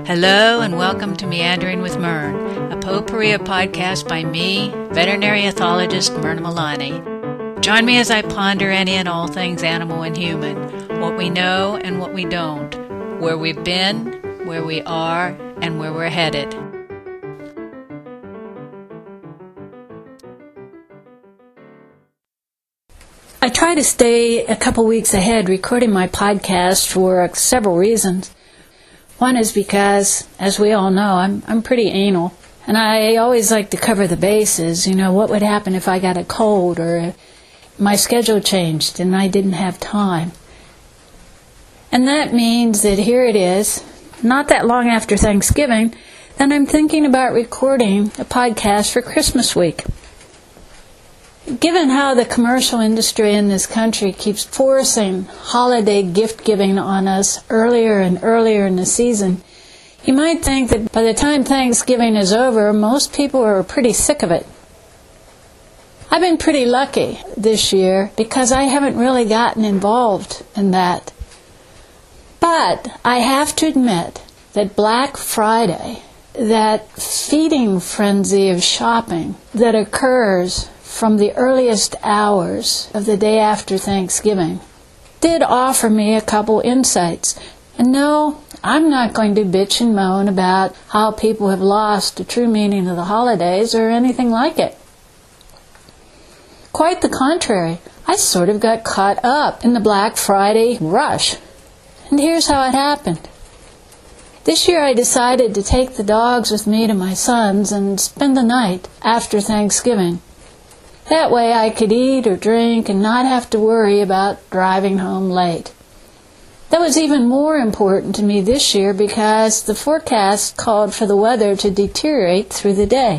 Hello and welcome to Meandering with Myrn, a potpourri podcast by me, veterinary ethologist Myrna Milani. Join me as I ponder any and all things animal and human, what we know and what we don't, where we've been, where we are, and where we're headed. I try to stay a couple weeks ahead recording my podcast for several reasons. One is because, as we all know, I'm pretty anal, and I always like to cover the bases. You know, what would happen if I got a cold or my schedule changed and I didn't have time. And that means that here it is, not that long after Thanksgiving, that I'm thinking about recording a podcast for Christmas week. Given how the commercial industry in this country keeps forcing holiday gift-giving on us earlier and earlier in the season, you might think that by the time Thanksgiving is over, most people are pretty sick of it. I've been pretty lucky this year because I haven't really gotten involved in that. But I have to admit that Black Friday, that feeding frenzy of shopping that occurs from the earliest hours of the day after Thanksgiving, did offer me a couple insights. And no, I'm not going to bitch and moan about how people have lost the true meaning of the holidays or anything like it. Quite the contrary, I sort of got caught up in the Black Friday rush. And here's how it happened. This year I decided to take the dogs with me to my son's and spend the night after Thanksgiving. That way I could eat or drink and not have to worry about driving home late. That was even more important to me this year because the forecast called for the weather to deteriorate through the day.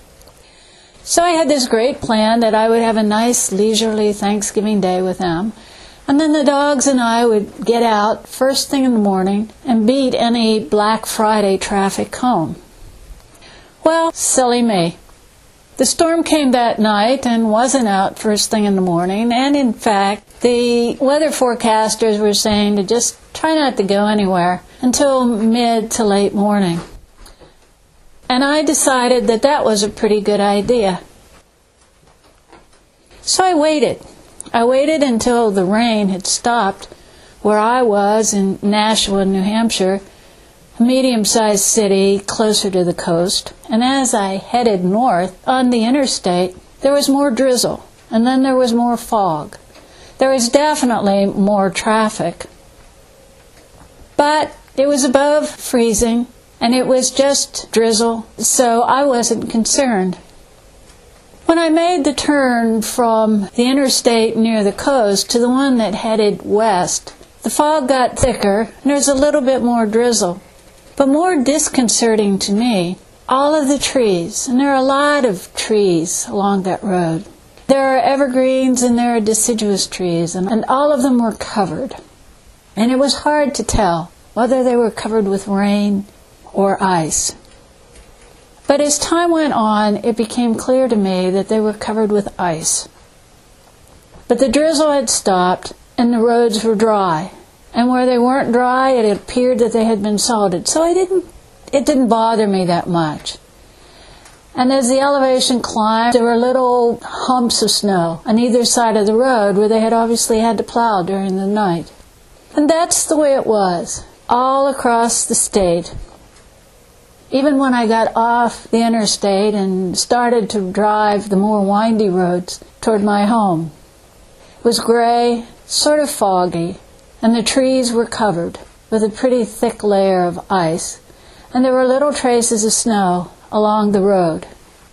So I had this great plan that I would have a nice leisurely Thanksgiving day with them, and then the dogs and I would get out first thing in the morning and beat any Black Friday traffic home. Well, silly me. The storm came that night and wasn't out first thing in the morning, and in fact, the weather forecasters were saying to just try not to go anywhere until mid to late morning. And I decided that that was a pretty good idea. So I waited. I waited until the rain had stopped where I was in Nashua, New Hampshire, a medium-sized city closer to the coast, and as I headed north on the interstate, there was more drizzle, and then there was more fog. There was definitely more traffic. But it was above freezing, and it was just drizzle, so I wasn't concerned. When I made the turn from the interstate near the coast to the one that headed west, the fog got thicker, and there was a little bit more drizzle. But more disconcerting to me, all of the trees, and there are a lot of trees along that road. There are evergreens and there are deciduous trees, and all of them were covered. And it was hard to tell whether they were covered with rain or ice. But as time went on, it became clear to me that they were covered with ice. But the drizzle had stopped and the roads were dry. And where they weren't dry, it appeared that they had been salted. So it didn't bother me that much. And as the elevation climbed, there were little humps of snow on either side of the road where they had obviously had to plow during the night. And that's the way it was, all across the state. Even when I got off the interstate and started to drive the more windy roads toward my home, it was gray, sort of foggy, and the trees were covered with a pretty thick layer of ice, and there were little traces of snow along the road.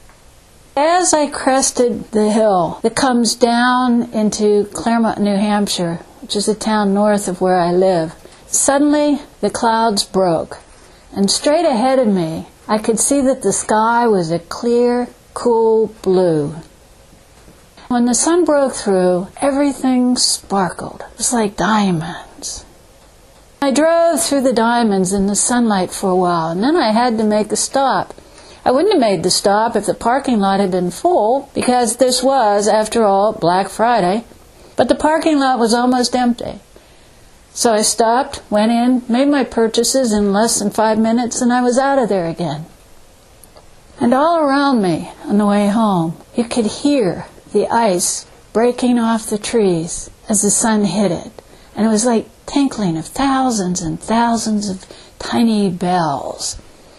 As I crested the hill that comes down into Claremont, New Hampshire, which is a town north of where I live, suddenly the clouds broke, and straight ahead of me I could see that the sky was a clear, cool blue. When the sun broke through, everything sparkled. It was like diamonds. I drove through the diamonds in the sunlight for a while, and then I had to make a stop. I wouldn't have made the stop if the parking lot had been full, because this was, after all, Black Friday, but the parking lot was almost empty. So I stopped, went in, made my purchases in less than 5 minutes, and I was out of there again. And all around me, on the way home, you could hear the ice breaking off the trees as the sun hit it. And it was like tinkling of thousands and thousands of tiny bells.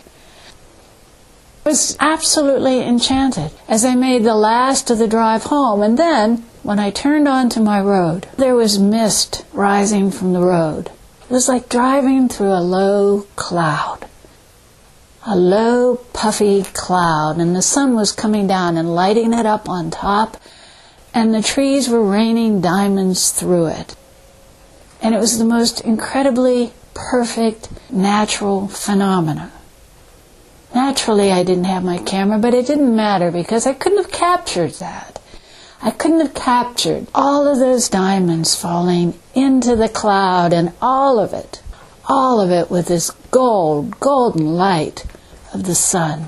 I was absolutely enchanted as I made the last of the drive home. And then, when I turned onto my road, there was mist rising from the road. It was like driving through a low cloud. A low, puffy cloud, and the sun was coming down and lighting it up on top, and the trees were raining diamonds through it. And it was the most incredibly perfect, natural phenomena. Naturally, I didn't have my camera, but it didn't matter because I couldn't have captured that. I couldn't have captured all of those diamonds falling into the cloud and all of it with this golden light of the sun.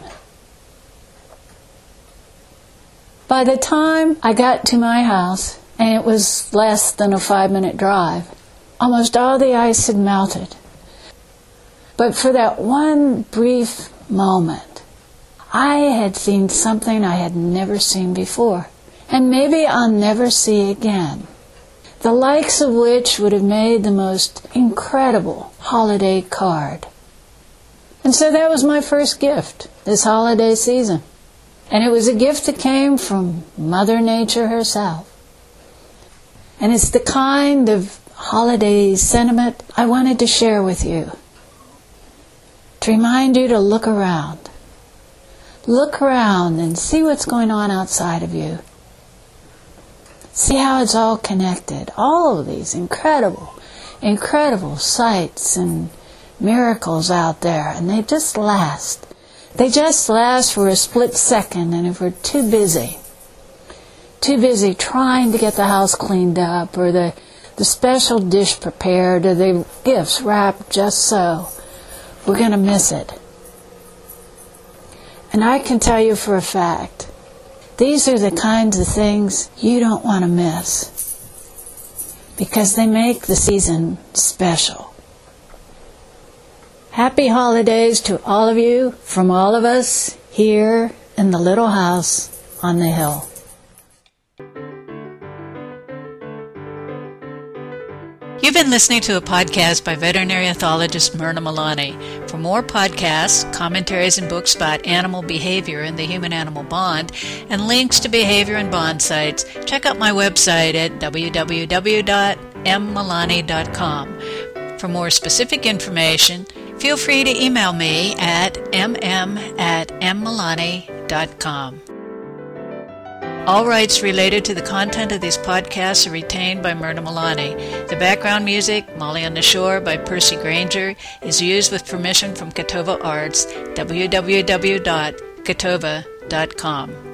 By the time I got to my house, and it was less than a 5-minute drive, almost all the ice had melted. But for that one brief moment, I had seen something I had never seen before, and maybe I'll never see again, the likes of which would have made the most incredible holiday card. And so that was my first gift this holiday season. And it was a gift that came from Mother Nature herself. And it's the kind of holiday sentiment I wanted to share with you. To remind you to look around. Look around and see what's going on outside of you. See how it's all connected. All of these incredible sights and miracles out there. And they just last. They just last for a split second. And if we're too busy trying to get the house cleaned up, or the special dish prepared, or the gifts wrapped just so, we're going to miss it. And I can tell you for a fact, these are the kinds of things you don't want to miss, because they make the season special. Happy holidays to all of you from all of us here in the little house on the hill. You've been listening to a podcast by veterinary ethologist Myrna Milani. For more podcasts, commentaries, and books about animal behavior and the human-animal bond, and links to behavior and bond sites, check out my website at www.mmilani.com. For more specific information, feel free to email me at mm@mmilani.com. All rights related to the content of these podcasts are retained by Myrna Milani. The background music, Molly on the Shore by Percy Granger, is used with permission from Catova Arts, www.catova.com.